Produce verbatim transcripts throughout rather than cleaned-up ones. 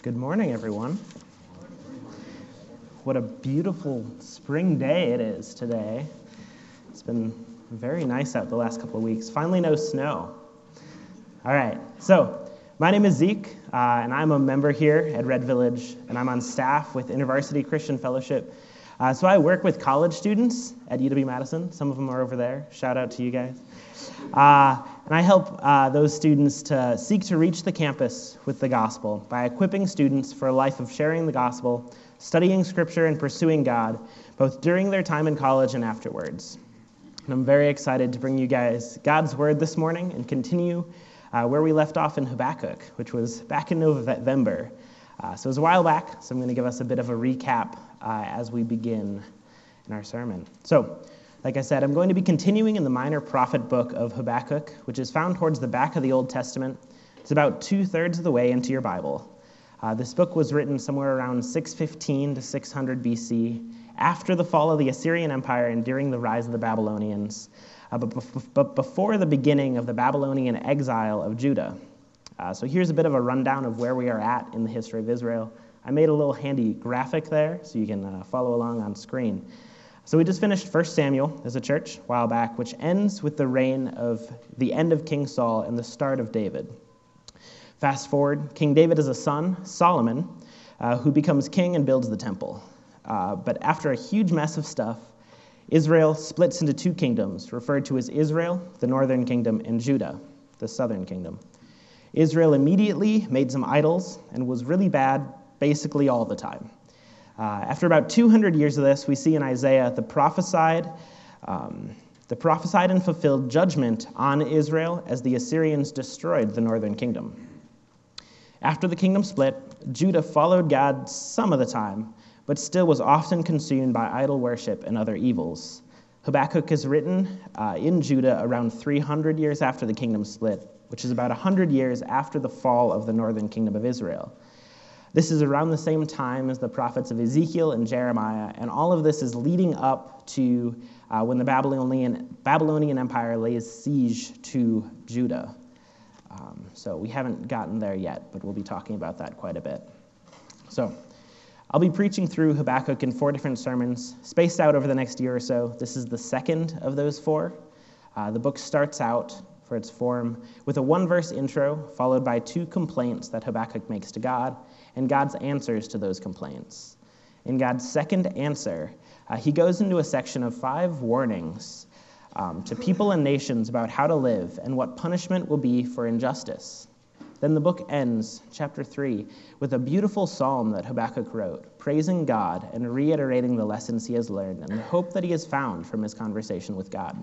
Good morning, everyone. What a beautiful spring day it is today. It's been very nice out the last couple of weeks. Finally, no snow. All right, so my name is Zeke, uh, and I'm a member here at Red Village, and I'm on staff with InterVarsity Christian Fellowship. Uh, so I work with college students at U W-Madison. Some of them are over there. Shout out to you guys. Uh, and I help uh, those students to seek to reach the campus with the gospel by equipping students for a life of sharing the gospel, studying Scripture, and pursuing God, both during their time in college and afterwards. And I'm very excited to bring you guys God's Word this morning and continue uh, where we left off in Habakkuk, which was back in November. Uh, so it was a while back, so I'm going to give us a bit of a recap uh, as we begin in our sermon. So, like I said, I'm going to be continuing in the minor prophet book of Habakkuk, which is found towards the back of the Old Testament. It's about two-thirds of the way into your Bible. Uh, this book was written somewhere around six fifteen to six hundred B C, after the fall of the Assyrian Empire and during the rise of the Babylonians, uh, but, bef- but before the beginning of the Babylonian exile of Judah. Uh, so here's a bit of a rundown of where we are at in the history of Israel. I made a little handy graphic there, so you can uh, follow along on screen. So we just finished First Samuel as a church a while back, which ends with the reign of the end of King Saul and the start of David. Fast forward, King David has a son, Solomon, uh, who becomes king and builds the temple. Uh, but after a huge mess of stuff, Israel splits into two kingdoms, referred to as Israel, the northern kingdom, and Judah, the southern kingdom. Israel immediately made some idols and was really bad basically all the time. Uh, after about two hundred years of this, we see in Isaiah the prophesied, um, the prophesied and fulfilled judgment on Israel as the Assyrians destroyed the northern kingdom. After the kingdom split, Judah followed God some of the time, but still was often consumed by idol worship and other evils. Habakkuk is written uh, in Judah around three hundred years after the kingdom split, which is about one hundred years after the fall of the northern kingdom of Israel. This is around the same time as the prophets of Ezekiel and Jeremiah, and all of this is leading up to uh, when the Babylonian, Babylonian Empire lays siege to Judah. Um, so we haven't gotten there yet, but we'll be talking about that quite a bit. So I'll be preaching through Habakkuk in four different sermons, spaced out over the next year or so. This is the second of those four. Uh, the book starts out, for its form, with a one-verse intro, followed by two complaints that Habakkuk makes to God, and God's answers to those complaints. In God's second answer, uh, he goes into a section of five warnings um, to people and nations about how to live and what punishment will be for injustice. Then the book ends, chapter three, with a beautiful psalm that Habakkuk wrote, praising God and reiterating the lessons he has learned and the hope that he has found from his conversation with God.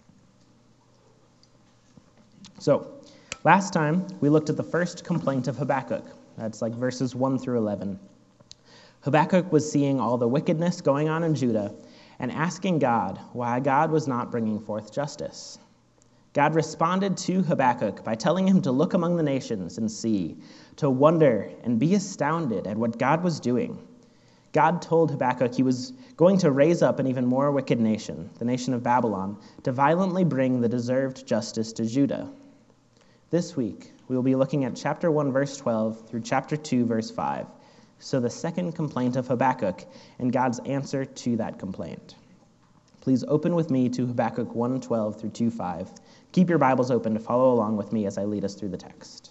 So, last time we looked at the first complaint of Habakkuk. That's like verses one through eleven. Habakkuk was seeing all the wickedness going on in Judah and asking God why God was not bringing forth justice. God responded to Habakkuk by telling him to look among the nations and see, to wonder and be astounded at what God was doing. God told Habakkuk he was going to raise up an even more wicked nation, the nation of Babylon, to violently bring the deserved justice to Judah. This week, we will be looking at chapter one, verse twelve, through chapter two, verse five. So the second complaint of Habakkuk and God's answer to that complaint. Please open with me to Habakkuk one, twelve through two, five. Keep your Bibles open to follow along with me as I lead us through the text.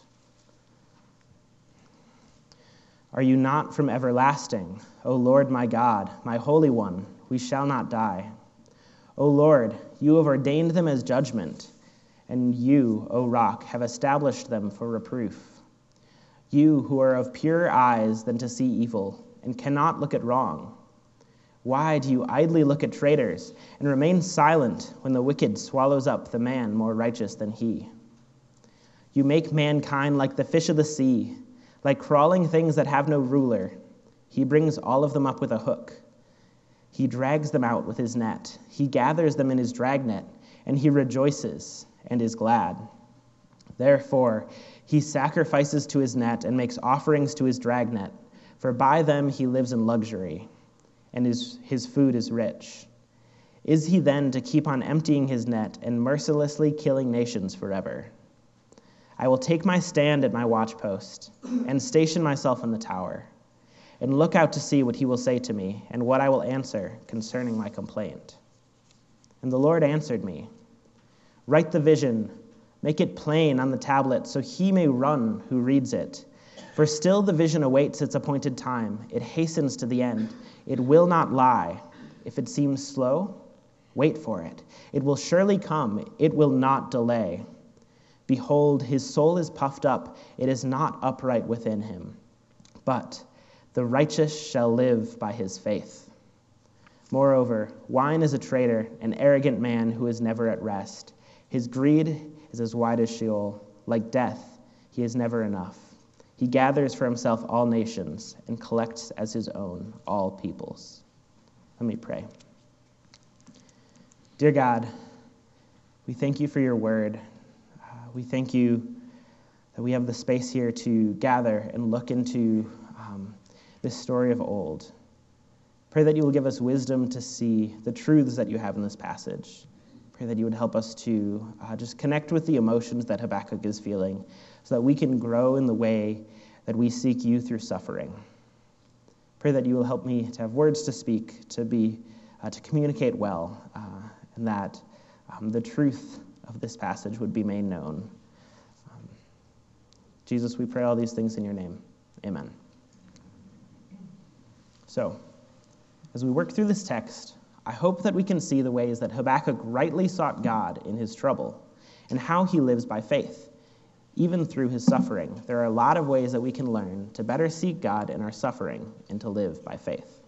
Are you not from everlasting, O Lord my God, my Holy One? We shall not die. O Lord, you have ordained them as judgment, and you, O rock, have established them for reproof. You who are of purer eyes than to see evil, and cannot look at wrong. Why do you idly look at traitors, and remain silent when the wicked swallows up the man more righteous than he? You make mankind like the fish of the sea, like crawling things that have no ruler. He brings all of them up with a hook. He drags them out with his net. He gathers them in his dragnet, and he rejoices and is glad. Therefore, he sacrifices to his net and makes offerings to his dragnet, for by them he lives in luxury, and his, his food is rich. Is he then to keep on emptying his net and mercilessly killing nations forever? I will take my stand at my watchpost and station myself in the tower, and look out to see what he will say to me and what I will answer concerning my complaint. And the Lord answered me, write the vision, make it plain on the tablet, so he may run who reads it. For still the vision awaits its appointed time. It hastens to the end. It will not lie. If it seems slow, wait for it. It will surely come. It will not delay. Behold, his soul is puffed up. It is not upright within him. But the righteous shall live by his faith. Moreover, wine is a traitor, an arrogant man who is never at rest. His greed is as wide as Sheol. Like death, he is never enough. He gathers for himself all nations and collects as his own all peoples. Let me pray. Dear God, we thank you for your word. Uh, we thank you that we have the space here to gather and look into um, this story of old. Pray that you will give us wisdom to see the truths that you have in this passage. Pray that you would help us to uh, just connect with the emotions that Habakkuk is feeling so that we can grow in the way that we seek you through suffering. Pray that you will help me to have words to speak, to be, uh, to communicate well, uh, and that um, the truth of this passage would be made known. Um, Jesus, we pray all these things in your name. Amen. So, as we work through this text, I hope that we can see the ways that Habakkuk rightly sought God in his trouble, and how he lives by faith, even through his suffering. There are a lot of ways that we can learn to better seek God in our suffering and to live by faith.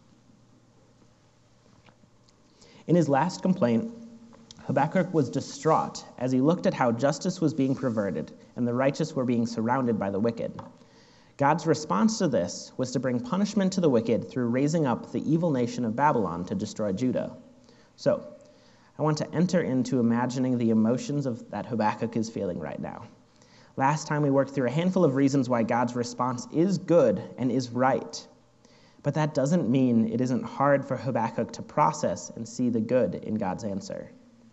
In his last complaint, Habakkuk was distraught as he looked at how justice was being perverted and the righteous were being surrounded by the wicked. God's response to this was to bring punishment to the wicked through raising up the evil nation of Babylon to destroy Judah. So, I want to enter into imagining the emotions of that Habakkuk is feeling right now. Last time we worked through a handful of reasons why God's response is good and is right. But that doesn't mean it isn't hard for Habakkuk to process and see the good in God's answer.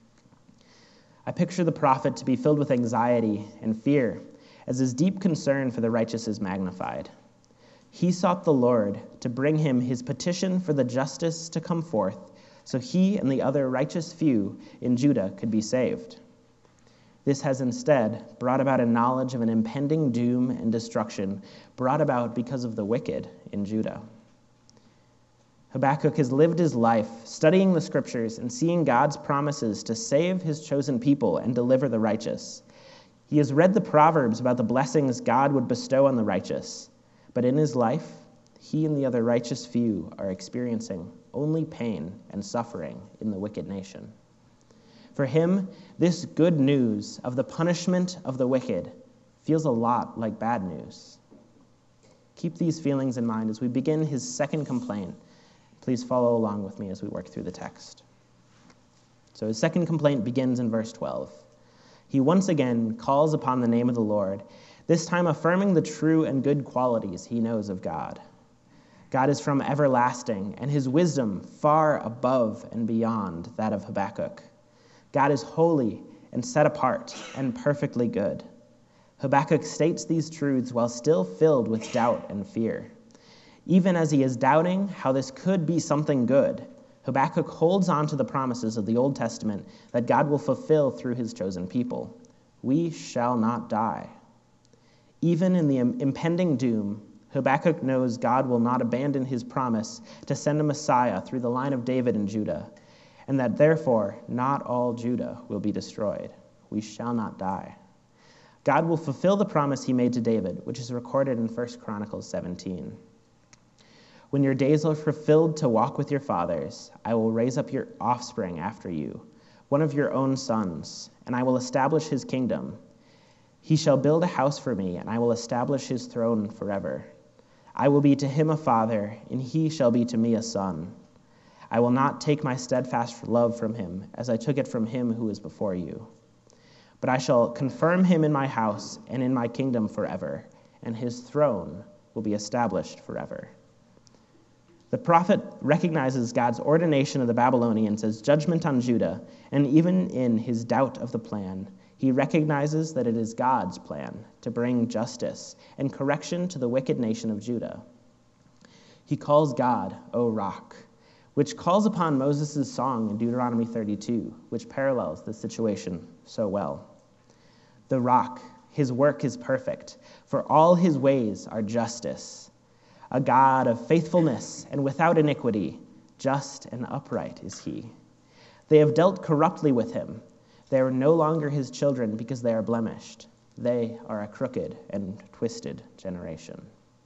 I picture the prophet to be filled with anxiety and fear as his deep concern for the righteous is magnified. He sought the Lord to bring him his petition for the justice to come forth, so he and the other righteous few in Judah could be saved. This has instead brought about a knowledge of an impending doom and destruction brought about because of the wicked in Judah. Habakkuk has lived his life studying the scriptures and seeing God's promises to save his chosen people and deliver the righteous. He has read the Proverbs about the blessings God would bestow on the righteous, but in his life, he and the other righteous few are experiencing only pain and suffering in the wicked nation. For him, this good news of the punishment of the wicked feels a lot like bad news. Keep these feelings in mind as we begin his second complaint. Please follow along with me as we work through the text. So his second complaint begins in verse twelve. He once again calls upon the name of the Lord, this time affirming the true and good qualities he knows of God. God is from everlasting, and his wisdom far above and beyond that of Habakkuk. God is holy and set apart and perfectly good. Habakkuk states these truths while still filled with doubt and fear. Even as he is doubting how this could be something good, Habakkuk holds on to the promises of the Old Testament that God will fulfill through his chosen people. We shall not die. Even in the impending doom, Habakkuk knows God will not abandon his promise to send a Messiah through the line of David and Judah, and that therefore not all Judah will be destroyed. We shall not die. God will fulfill the promise he made to David, which is recorded in First Chronicles seventeen. When your days are fulfilled to walk with your fathers, I will raise up your offspring after you, one of your own sons, and I will establish his kingdom. He shall build a house for me, and I will establish his throne forever. I will be to him a father, and he shall be to me a son. I will not take my steadfast love from him, as I took it from him who is before you. But I shall confirm him in my house and in my kingdom forever, and his throne will be established forever. The prophet recognizes God's ordination of the Babylonians as judgment on Judah, and even in his doubt of the plan, He recognizes that it is God's plan to bring justice and correction to the wicked nation of Judah. He calls God, O Rock, which calls upon Moses' song in Deuteronomy thirty-two, which parallels this situation so well. The Rock, his work is perfect, for all his ways are justice. A God of faithfulness and without iniquity, just and upright is he. They have dealt corruptly with him. They are no longer his children because they are blemished. They are a crooked and twisted generation.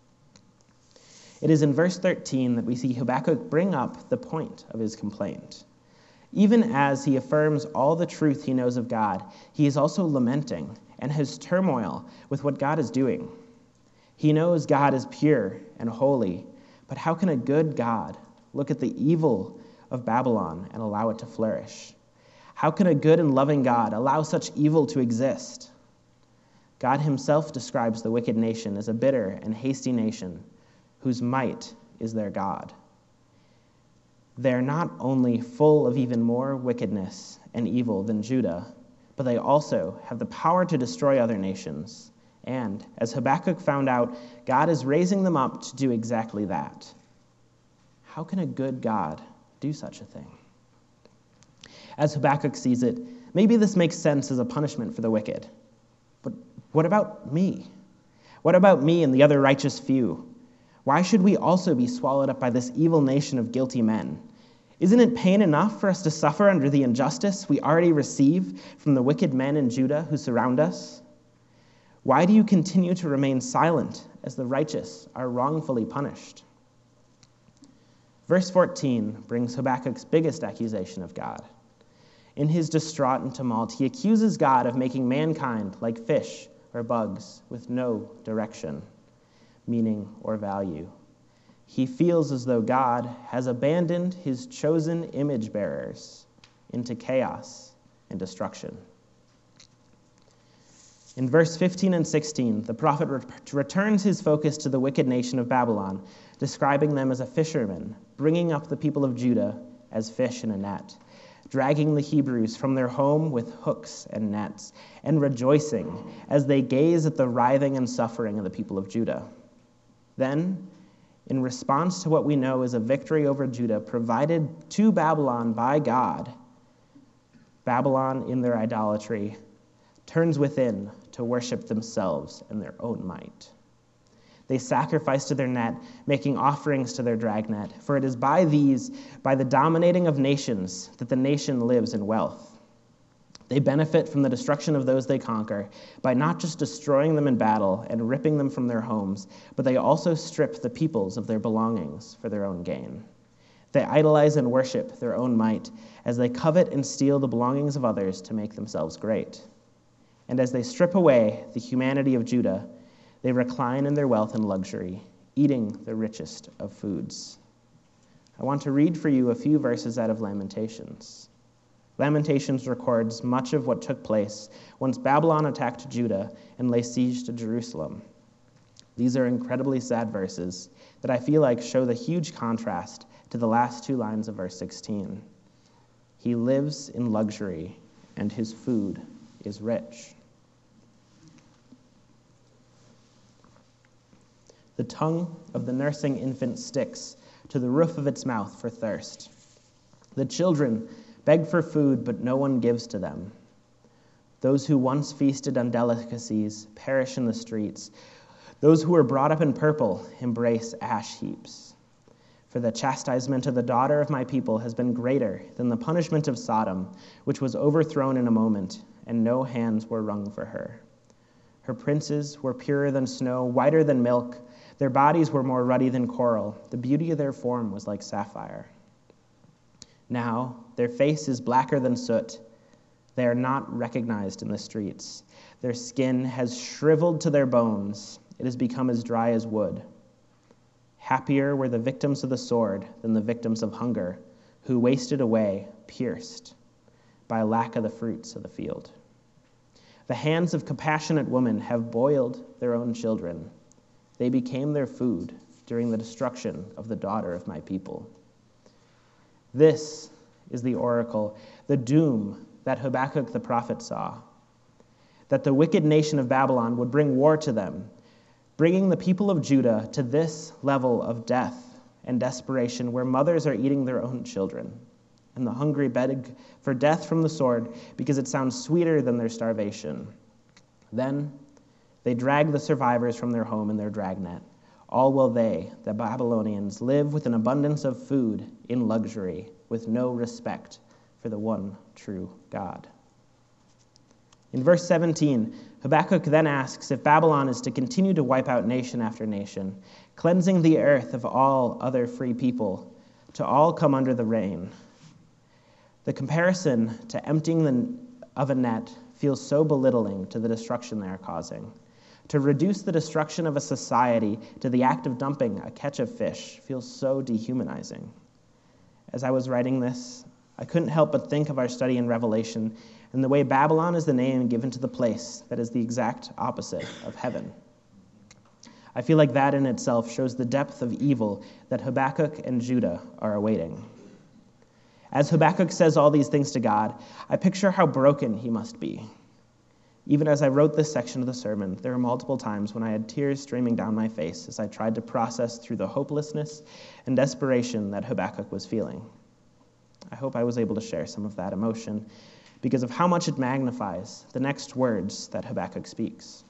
It is in verse thirteen that we see Habakkuk bring up the point of his complaint. Even as he affirms all the truth he knows of God, he is also lamenting and has turmoil with what God is doing. He knows God is pure and holy, but how can a good God look at the evil of Babylon and allow it to flourish? How can a good and loving God allow such evil to exist? God himself describes the wicked nation as a bitter and hasty nation whose might is their God. They are not only full of even more wickedness and evil than Judah, but they also have the power to destroy other nations. And, as Habakkuk found out, God is raising them up to do exactly that. How can a good God do such a thing? As Habakkuk sees it, maybe this makes sense as a punishment for the wicked. But what about me? What about me and the other righteous few? Why should we also be swallowed up by this evil nation of guilty men? Isn't it pain enough for us to suffer under the injustice we already receive from the wicked men in Judah who surround us? Why do you continue to remain silent as the righteous are wrongfully punished? Verse fourteen brings Habakkuk's biggest accusation of God. In his distraught and tumult, he accuses God of making mankind like fish or bugs with no direction, meaning, or value. He feels as though God has abandoned his chosen image bearers into chaos and destruction. In verse fifteen and sixteen, the prophet re- returns his focus to the wicked nation of Babylon, describing them as a fisherman, bringing up the people of Judah as fish in a net, dragging the Hebrews from their home with hooks and nets, and rejoicing as they gaze at the writhing and suffering of the people of Judah. Then, in response to what we know is a victory over Judah provided to Babylon by God, Babylon, in their idolatry, turns within to worship themselves and their own might. They sacrifice to their net, making offerings to their dragnet, for it is by these, by the dominating of nations, that the nation lives in wealth. They benefit from the destruction of those they conquer by not just destroying them in battle and ripping them from their homes, but they also strip the peoples of their belongings for their own gain. They idolize and worship their own might as they covet and steal the belongings of others to make themselves great. And as they strip away the humanity of Judah, they recline in their wealth and luxury, eating the richest of foods. I want to read for you a few verses out of Lamentations. Lamentations records much of what took place once Babylon attacked Judah and laid siege to Jerusalem. These are incredibly sad verses that I feel like show the huge contrast to the last two lines of verse sixteen. He lives in luxury, and his food is rich. The tongue of the nursing infant sticks to the roof of its mouth for thirst. The children beg for food, but no one gives to them. Those who once feasted on delicacies perish in the streets. Those who were brought up in purple embrace ash heaps. For the chastisement of the daughter of my people has been greater than the punishment of Sodom, which was overthrown in a moment, and no hands were wrung for her. Her princes were purer than snow, whiter than milk. Their bodies were more ruddy than coral. The beauty of their form was like sapphire. Now their face is blacker than soot. They are not recognized in the streets. Their skin has shriveled to their bones. It has become as dry as wood. Happier were the victims of the sword than the victims of hunger, who wasted away, pierced by lack of the fruits of the field. The hands of compassionate women have boiled their own children. They became their food during the destruction of the daughter of my people. This is the oracle, the doom that Habakkuk the prophet saw. that the wicked nation of Babylon would bring war to them, bringing the people of Judah to this level of death and desperation where mothers are eating their own children, and the hungry beg for death from the sword because it sounds sweeter than their starvation. Then they drag the survivors from their home in their dragnet, all while they, the Babylonians, live with an abundance of food in luxury, with no respect for the one true God. In verse seventeen, Habakkuk then asks if Babylon is to continue to wipe out nation after nation, cleansing the earth of all other free people, to all come under the reign. The comparison to emptying the, of a net feels so belittling to the destruction they are causing. To reduce the destruction of a society to the act of dumping a catch of fish feels so dehumanizing. As I was writing this, I couldn't help but think of our study in Revelation and the way Babylon is the name given to the place that is the exact opposite of heaven. I feel like that in itself shows the depth of evil that Habakkuk and Judah are awaiting. As Habakkuk says all these things to God, I picture how broken he must be. Even as I wrote this section of the sermon, there were multiple times when I had tears streaming down my face as I tried to process through the hopelessness and desperation that Habakkuk was feeling. I hope I was able to share some of that emotion because of how much it magnifies the next words that Habakkuk speaks.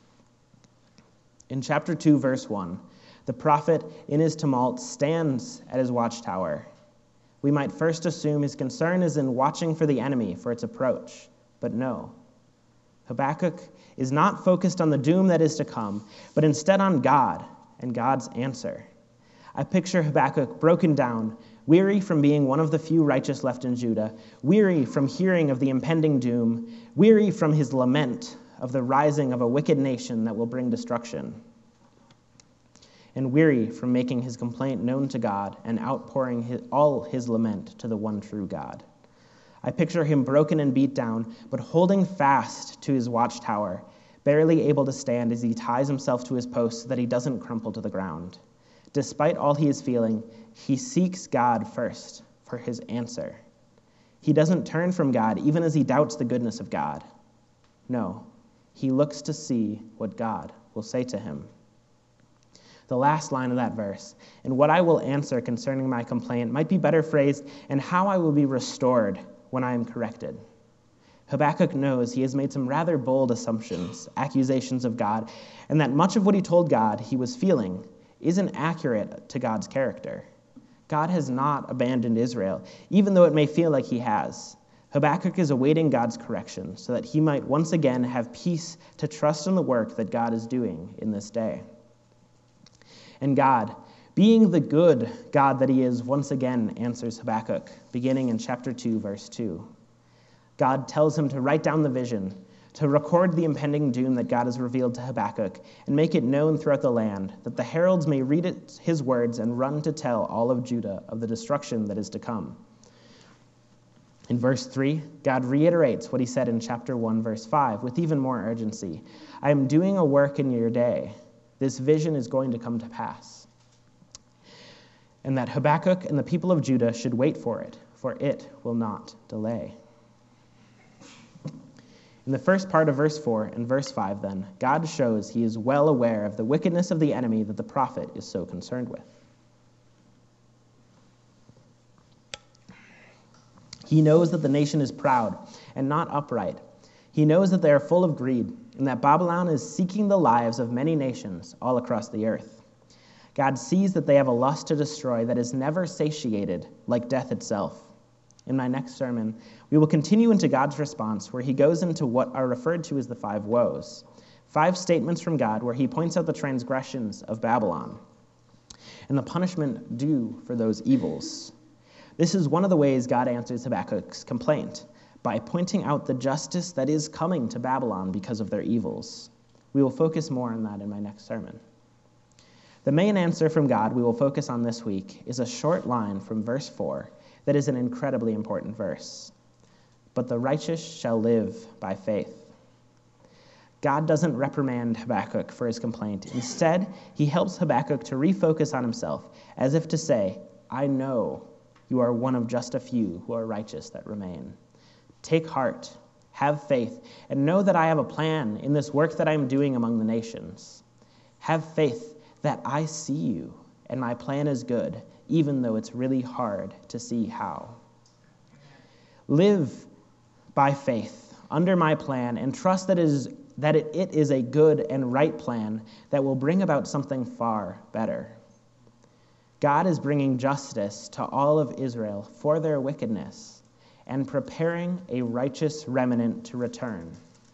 In chapter two, verse one, the prophet, in his tumult, stands at his watchtower. We might first assume his concern is in watching for the enemy for its approach, but no. Habakkuk is not focused on the doom that is to come, but instead on God and God's answer. I picture Habakkuk broken down, weary from being one of the few righteous left in Judah, weary from hearing of the impending doom, weary from his lament of the rising of a wicked nation that will bring destruction, and weary from making his complaint known to God and outpouring his, all his lament to the one true God. I picture him broken and beat down, but holding fast to his watchtower, barely able to stand as he ties himself to his post so that he doesn't crumple to the ground. Despite all he is feeling, he seeks God first for his answer. He doesn't turn from God even as he doubts the goodness of God. No, he looks to see what God will say to him. The last line of that verse, and what I will answer concerning my complaint, might be better phrased, and how I will be restored when I am corrected. Habakkuk knows he has made some rather bold assumptions, accusations of God, and that much of what he told God he was feeling isn't accurate to God's character. God has not abandoned Israel, even though it may feel like he has. Habakkuk is awaiting God's correction so that he might once again have peace to trust in the work that God is doing in this day. And God, being the good God that he is, once again answers Habakkuk, beginning in chapter two, verse two. God tells him to write down the vision, to record the impending doom that God has revealed to Habakkuk, and make it known throughout the land, that the heralds may read it, his words and run to tell all of Judah of the destruction that is to come. In verse three, God reiterates what he said in chapter one, verse five, with even more urgency. I am doing a work in your day. This vision is going to come to pass. And that Habakkuk and the people of Judah should wait for it, for it will not delay. In the first part of verse four and verse five, then, God shows he is well aware of the wickedness of the enemy that the prophet is so concerned with. He knows that the nation is proud and not upright. He knows that they are full of greed, and that Babylon is seeking the lives of many nations all across the earth. God sees that they have a lust to destroy that is never satiated, like death itself. In my next sermon, we will continue into God's response, where he goes into what are referred to as the five woes, five statements from God where he points out the transgressions of Babylon and the punishment due for those evils. This is one of the ways God answers Habakkuk's complaint, by pointing out the justice that is coming to Babylon because of their evils. We will focus more on that in my next sermon. The main answer from God we will focus on this week is a short line from verse four that is an incredibly important verse. But the righteous shall live by faith. God doesn't reprimand Habakkuk for his complaint. Instead, he helps Habakkuk to refocus on himself, as if to say, I know you are one of just a few who are righteous that remain. Take heart, Have faith, and know that I have a plan in this work that I am doing among the nations. Have faith that I see you, and my plan is good, even though it's really hard to see how. Live by faith under my plan, and trust that it is, that it, it is a good and right plan that will bring about something far better. God is bringing justice to all of Israel for their wickedness and preparing a righteous remnant to return.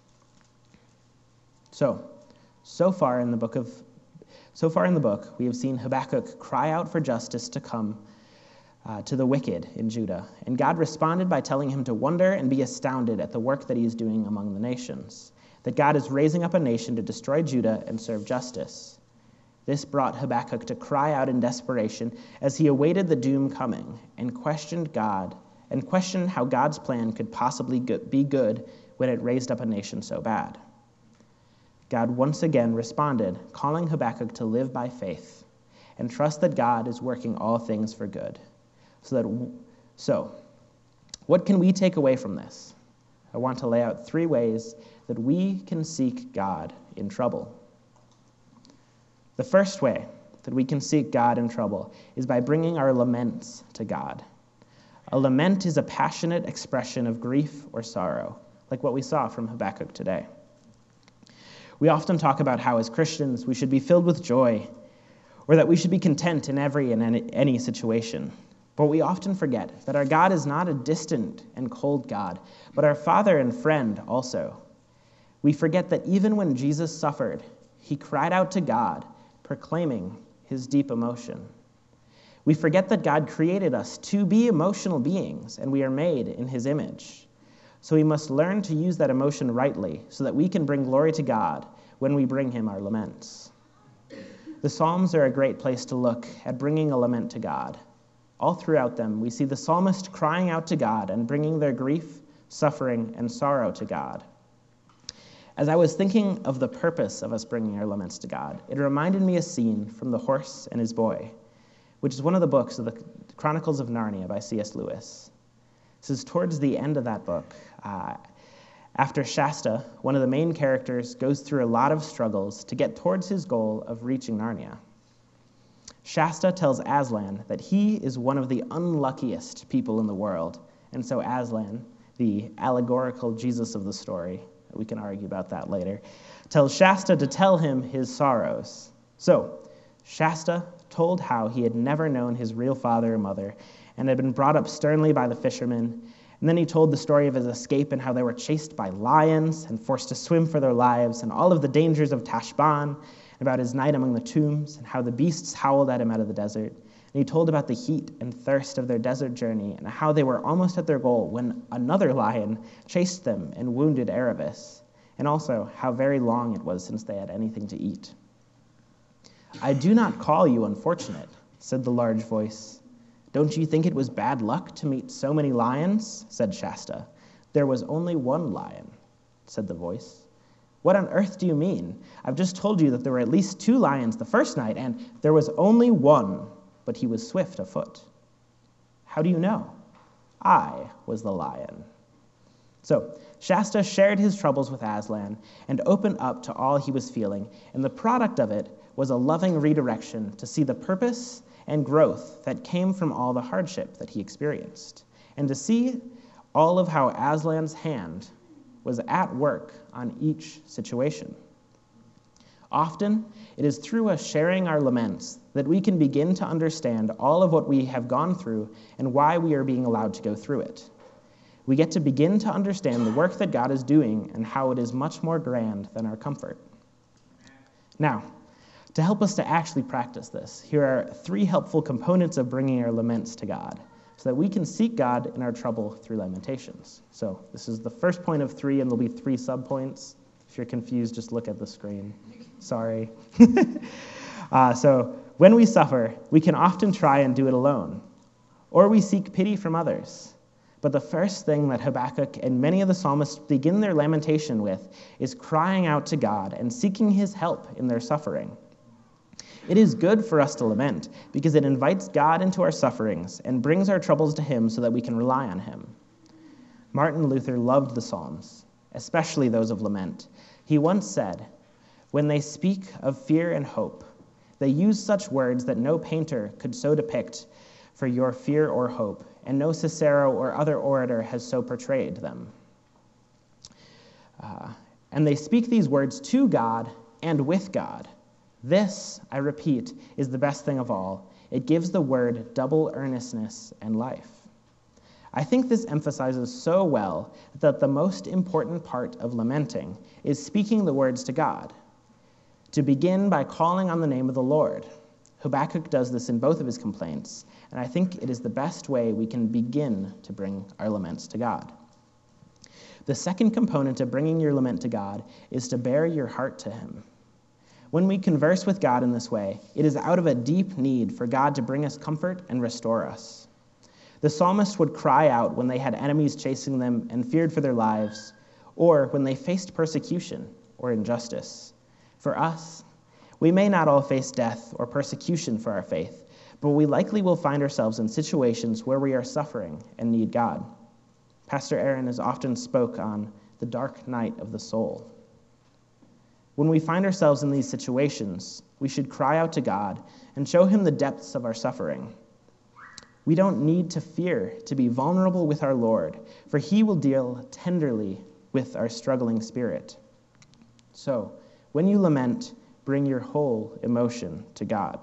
So, so far in the book of so far in the book, we have seen Habakkuk cry out for justice to come uh, to the wicked in Judah, and God responded by telling him to wonder and be astounded at the work that he is doing among the nations, that God is raising up a nation to destroy Judah and serve justice. This brought Habakkuk to cry out in desperation as he awaited the doom coming and questioned God and questioned how God's plan could possibly be good when it raised up a nation so bad. God once again responded, calling Habakkuk to live by faith and trust that God is working all things for good. So, that, so what can we take away from this? I want to lay out three ways that we can seek God in trouble. The first way that we can seek God in trouble is by bringing our laments to God. A lament is a passionate expression of grief or sorrow, like what we saw from Habakkuk today. We often talk about how as Christians we should be filled with joy, or that we should be content in every and any, any situation. But we often forget that our God is not a distant and cold God, but our Father and friend also. We forget that even when Jesus suffered, he cried out to God, proclaiming his deep emotion. We forget that God created us to be emotional beings, and we are made in his image. So we must learn to use that emotion rightly so that we can bring glory to God when we bring him our laments. The Psalms are a great place to look at bringing a lament to God. All throughout them, we see the psalmist crying out to God and bringing their grief, suffering, and sorrow to God. As I was thinking of the purpose of us bringing our laments to God, it reminded me a scene from The Horse and His Boy, which is one of the books of the Chronicles of Narnia by C S Lewis. This is towards the end of that book. Uh, after Shasta, one of the main characters, goes through a lot of struggles to get towards his goal of reaching Narnia. Shasta tells Aslan that he is one of the unluckiest people in the world, and so Aslan, the allegorical Jesus of the story, we can argue about that later, tells Shasta to tell him his sorrows. So, Shasta told how he had never known his real father or mother and had been brought up sternly by the fishermen. And then he told the story of his escape and how they were chased by lions and forced to swim for their lives, and all of the dangers of Tashbaan, and about his night among the tombs, and how the beasts howled at him out of the desert. And he told about the heat and thirst of their desert journey, and how they were almost at their goal when another lion chased them and wounded Erebus, and also how very long it was since they had anything to eat. "I do not call you unfortunate," said the large voice. "Don't you think it was bad luck to meet so many lions?" said Shasta. "There was only one lion," said the voice. "What on earth do you mean? I've just told you that there were at least two lions the first night, and there was only one, but he was swift of foot." "How do you know?" "I was the lion." So Shasta shared his troubles with Aslan and opened up to all he was feeling, and the product of it was a loving redirection to see the purpose and growth that came from all the hardship that he experienced, and to see all of how Aslan's hand was at work on each situation. Often, it is through us sharing our laments that we can begin to understand all of what we have gone through and why we are being allowed to go through it. We get to begin to understand the work that God is doing and how it is much more grand than our comfort. Now, to help us to actually practice this, here are three helpful components of bringing our laments to God so that we can seek God in our trouble through lamentations. So this is the first point of three, and there'll be three subpoints. If you're confused, just look at the screen. Sorry. uh, so when we suffer, we can often try and do it alone, or we seek pity from others. But the first thing that Habakkuk and many of the psalmists begin their lamentation with is crying out to God and seeking his help in their suffering. It is good for us to lament because it invites God into our sufferings and brings our troubles to him so that we can rely on him. Martin Luther loved the Psalms. especially those of lament. He once said, "When they speak of fear and hope, they use such words that no painter could so depict for your fear or hope, and no Cicero or other orator has so portrayed them." Uh, and they speak these words to God and with God. This, I repeat, is the best thing of all. It gives the word double earnestness and life. I think this emphasizes so well that the most important part of lamenting is speaking the words to God. To begin by calling on the name of the Lord. Habakkuk does this in both of his complaints, and I think it is the best way we can begin to bring our laments to God. The second component of bringing your lament to God is to bare your heart to him. When we converse with God in this way, it is out of a deep need for God to bring us comfort and restore us. The psalmist would cry out when they had enemies chasing them and feared for their lives, or when they faced persecution or injustice. For us, we may not all face death or persecution for our faith, but we likely will find ourselves in situations where we are suffering and need God. Pastor Aaron has often spoke on the dark night of the soul. When we find ourselves in these situations, we should cry out to God and show him the depths of our suffering. We don't need to fear to be vulnerable with our Lord, for he will deal tenderly with our struggling spirit. So, when you lament, bring your whole emotion to God.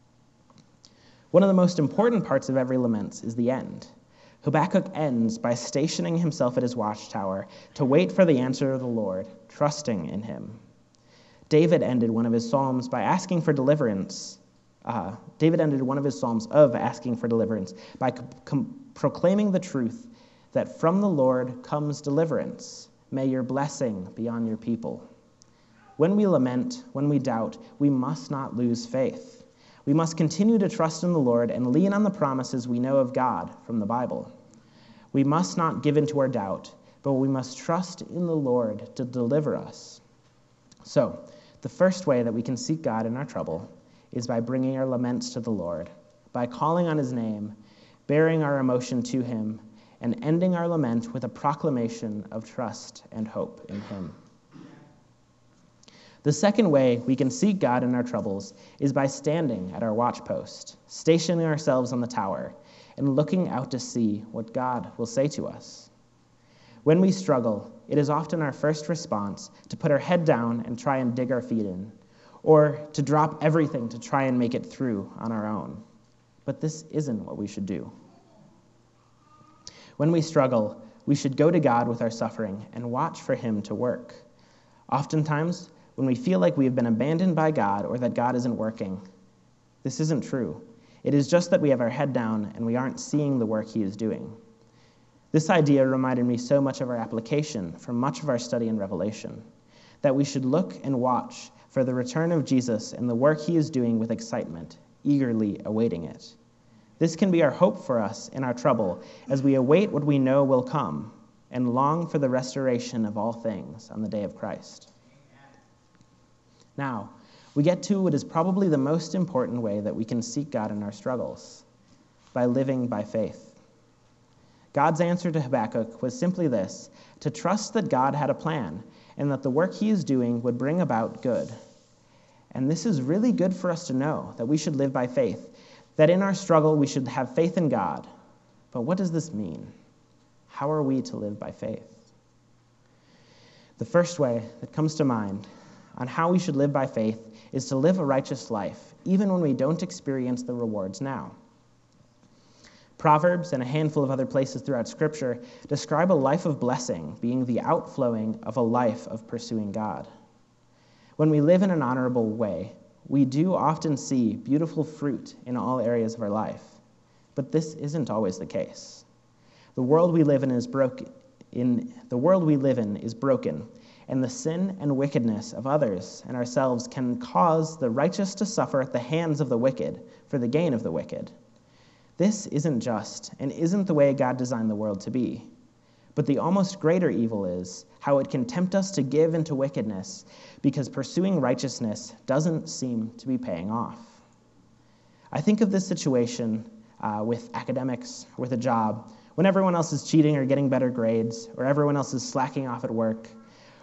One of the most important parts of every lament is the end. Habakkuk ends by stationing himself at his watchtower to wait for the answer of the Lord, trusting in him. David ended one of his psalms by asking for deliverance. Uh, David ended one of his psalms of asking for deliverance by com- com- proclaiming the truth that from the Lord comes deliverance. May your blessing be on your people. When we lament, when we doubt, we must not lose faith. We must continue to trust in the Lord and lean on the promises we know of God from the Bible. We must not give in to our doubt, but we must trust in the Lord to deliver us. So, the first way that we can seek God in our trouble is by bringing our laments to the Lord, by calling on his name, bearing our emotion to him, and ending our lament with a proclamation of trust and hope in him. The second way we can seek God in our troubles is by standing at our watchpost, stationing ourselves on the tower, and looking out to see what God will say to us. When we struggle, it is often our first response to put our head down and try and dig our feet in, or to drop everything to try and make it through on our own. But this isn't what we should do. When we struggle, we should go to God with our suffering and watch for him to work. Oftentimes, when we feel like we have been abandoned by God or that God isn't working, this isn't true. It is just that we have our head down and we aren't seeing the work he is doing. This idea reminded me so much of our application from much of our study in Revelation, that we should look and watch for the return of Jesus and the work he is doing with excitement, eagerly awaiting it. This can be our hope for us in our trouble as we await what we know will come and long for the restoration of all things on the day of Christ. Now, we get to what is probably the most important way that we can seek God in our struggles, by living by faith. God's answer to Habakkuk was simply this: to trust that God had a plan and that the work he is doing would bring about good. And this is really good for us to know, that we should live by faith, that in our struggle we should have faith in God. But what does this mean? How are we to live by faith? The first way that comes to mind on how we should live by faith is to live a righteous life, even when we don't experience the rewards now. Proverbs and a handful of other places throughout Scripture describe a life of blessing being the outflowing of a life of pursuing God. When we live in an honorable way, we do often see beautiful fruit in all areas of our life, but this isn't always the case. The world we live in is broken. In the world we live in is broken, and the sin and wickedness of others and ourselves can cause the righteous to suffer at the hands of the wicked for the gain of the wicked. This isn't just and isn't the way God designed the world to be. But the almost greater evil is how it can tempt us to give into wickedness because pursuing righteousness doesn't seem to be paying off. I think of this situation uh, with academics, with a job, when everyone else is cheating or getting better grades, or everyone else is slacking off at work,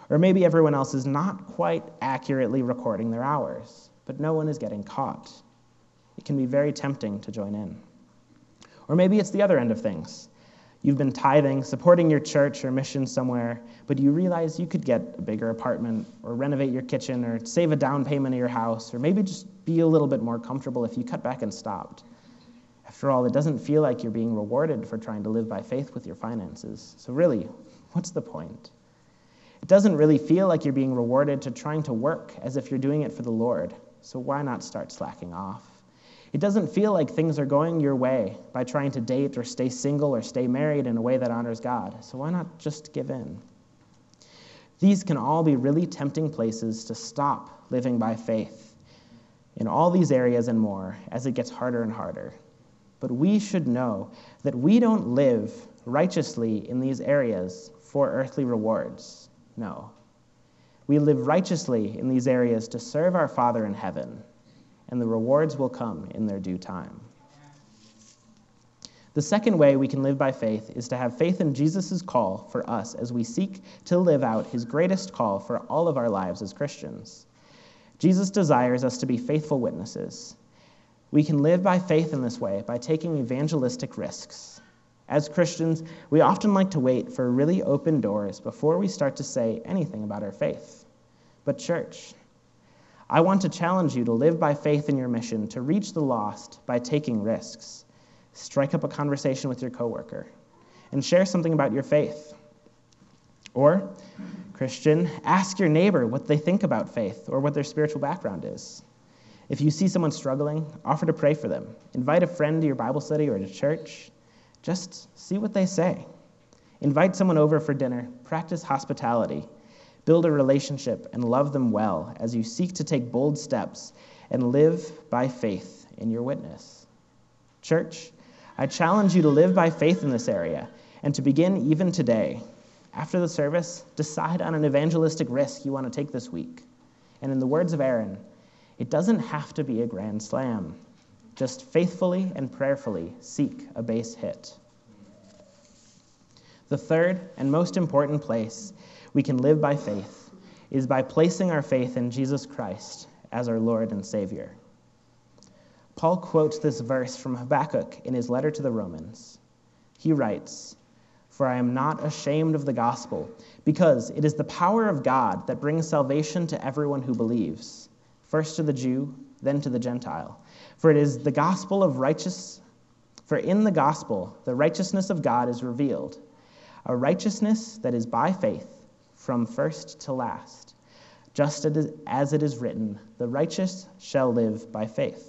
Or maybe everyone else is not quite accurately recording their hours, but no one is getting caught. It can be very tempting to join in. Or maybe it's the other end of things. You've been tithing, supporting your church or mission somewhere, but you realize you could get a bigger apartment or renovate your kitchen or save a down payment of your house or maybe just be a little bit more comfortable if you cut back and stopped. After all, it doesn't feel like you're being rewarded for trying to live by faith with your finances. So really, what's the point? It doesn't really feel like you're being rewarded to trying to work as if you're doing it for the Lord. So why not start slacking off? It doesn't feel like things are going your way by trying to date or stay single or stay married in a way that honors God. So why not just give in? These can all be really tempting places to stop living by faith in all these areas and more as it gets harder and harder. But we should know that we don't live righteously in these areas for earthly rewards. No. We live righteously in these areas to serve our Father in heaven, and the rewards will come in their due time. The second way we can live by faith is to have faith in Jesus' call for us as we seek to live out his greatest call for all of our lives as Christians. Jesus desires us to be faithful witnesses. We can live by faith in this way by taking evangelistic risks. As Christians, we often like to wait for really open doors before we start to say anything about our faith. But church, I want to challenge you to live by faith in your mission to reach the lost by taking risks. Strike up a conversation with your coworker and share something about your faith. Or, Christian, ask your neighbor what they think about faith or what their spiritual background is. If you see someone struggling, offer to pray for them. Invite a friend to your Bible study or to church. Just see what they say. Invite someone over for dinner. Practice hospitality. Build a relationship and love them well as you seek to take bold steps and live by faith in your witness. Church, I challenge you to live by faith in this area and to begin even today. After the service, decide on an evangelistic risk you want to take this week. And in the words of Aaron, it doesn't have to be a grand slam. Just faithfully and prayerfully seek a base hit. The third and most important place we can live by faith is by placing our faith in Jesus Christ as our Lord and Savior. Paul quotes this verse from Habakkuk in his letter to the Romans. He writes, "For I am not ashamed of the gospel, because it is the power of God that brings salvation to everyone who believes, first to the Jew, then to the Gentile. For it is the gospel of righteous, for in the gospel the righteousness of God is revealed, a righteousness that is by faith from first to last, just as it is written, the righteous shall live by faith."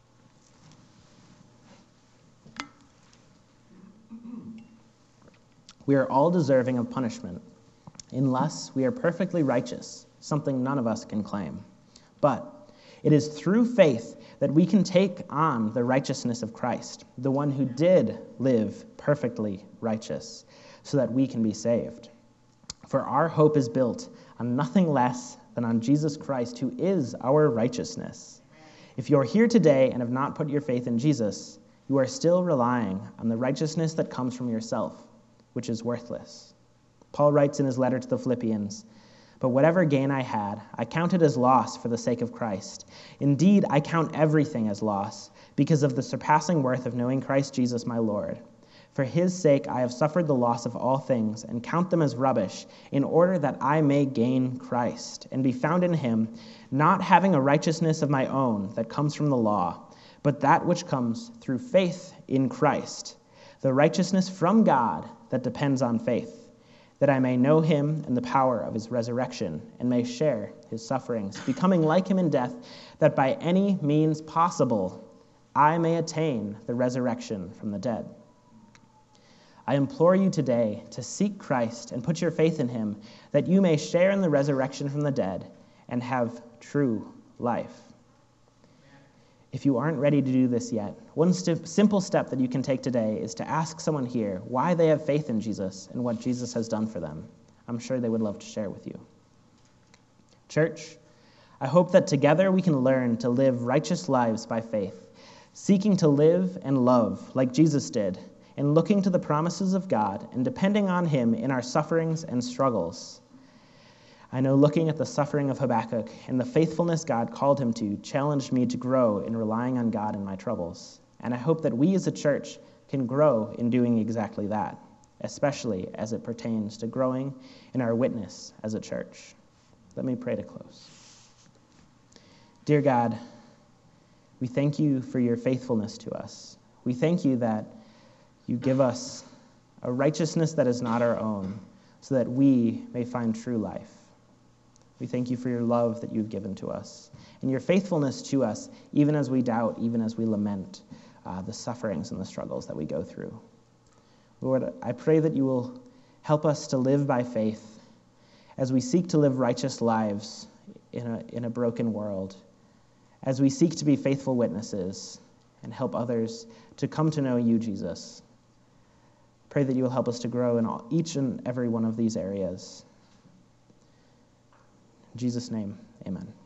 We are all deserving of punishment, unless we are perfectly righteous, something none of us can claim. But it is through faith that we can take on the righteousness of Christ, the one who did live perfectly righteous, so that we can be saved. For our hope is built on nothing less than on Jesus Christ, who is our righteousness. If you are here today and have not put your faith in Jesus, you are still relying on the righteousness that comes from yourself, which is worthless. Paul writes in his letter to the Philippians, "But whatever gain I had, I counted as loss for the sake of Christ. Indeed, I count everything as loss, because of the surpassing worth of knowing Christ Jesus my Lord. For his sake I have suffered the loss of all things, and count them as rubbish, in order that I may gain Christ, and be found in him, not having a righteousness of my own that comes from the law, but that which comes through faith in Christ, the righteousness from God that depends on faith, that I may know him and the power of his resurrection, and may share his sufferings, becoming like him in death, that by any means possible I may attain the resurrection from the dead." I implore you today to seek Christ and put your faith in him, that you may share in the resurrection from the dead and have true life. If you aren't ready to do this yet, one st- simple step that you can take today is to ask someone here why they have faith in Jesus and what Jesus has done for them. I'm sure they would love to share with you. Church, I hope that together we can learn to live righteous lives by faith, seeking to live and love like Jesus did, and looking to the promises of God and depending on him in our sufferings and struggles. I know looking at the suffering of Habakkuk and the faithfulness God called him to challenged me to grow in relying on God in my troubles. And I hope that we as a church can grow in doing exactly that, especially as it pertains to growing in our witness as a church. Let me pray to close. Dear God, we thank you for your faithfulness to us. We thank you that you give us a righteousness that is not our own, so that we may find true life. We thank you for your love that you've given to us, and your faithfulness to us, even as we doubt, even as we lament uh, the sufferings and the struggles that we go through. Lord, I pray that you will help us to live by faith as we seek to live righteous lives in a, in a broken world, as we seek to be faithful witnesses and help others to come to know you, Jesus. Pray that you will help us to grow in all, each and every one of these areas. In Jesus' name, amen.